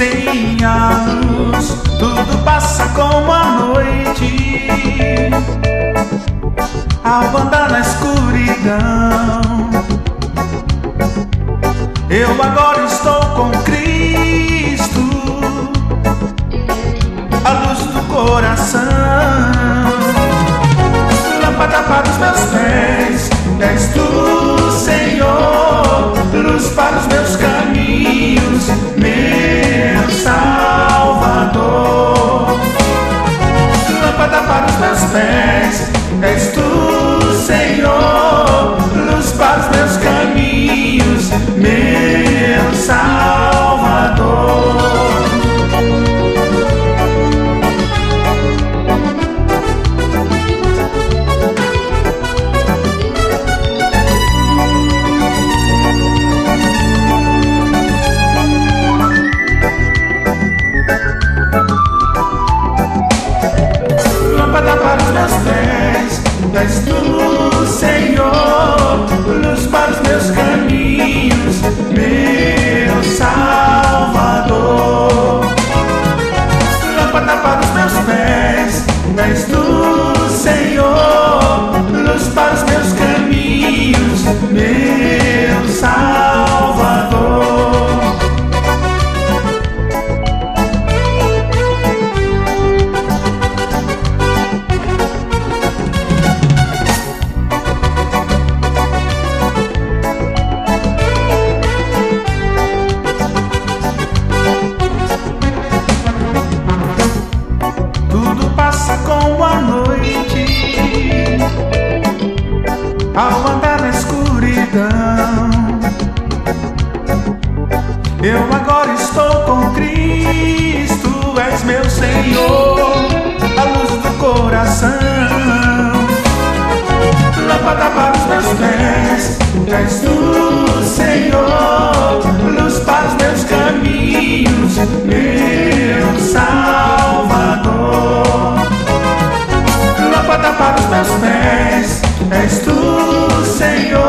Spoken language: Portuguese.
sem a luz, tudo passa como a noite. Ao andar na escuridão, eu agora estou com Cristo, a luz do coração. Lâmpada para os meus pés, és tu, Senhor, luz para os meus caminhos, meu Salvador. Lâmpada para os meus pés, és tu, Senhor, luz para os meus caminhos, meu Salvador. Lâmpada para os meus pés, és tu, Senhor, luz para os meus caminhos, meu Salvador. Lâmpada para os meus pés, és tu, Senhor, luz para os meus caminhos, meu Salvador. Como a noite, ao andar na escuridão, eu agora estou com Cristo, és meu Senhor, a luz do coração. Lâmpada para os meus pés, és tu, Senhor, luz para os meus caminhos, meu Salvador. Lâmpada para os meus pés, és tu, Senhor,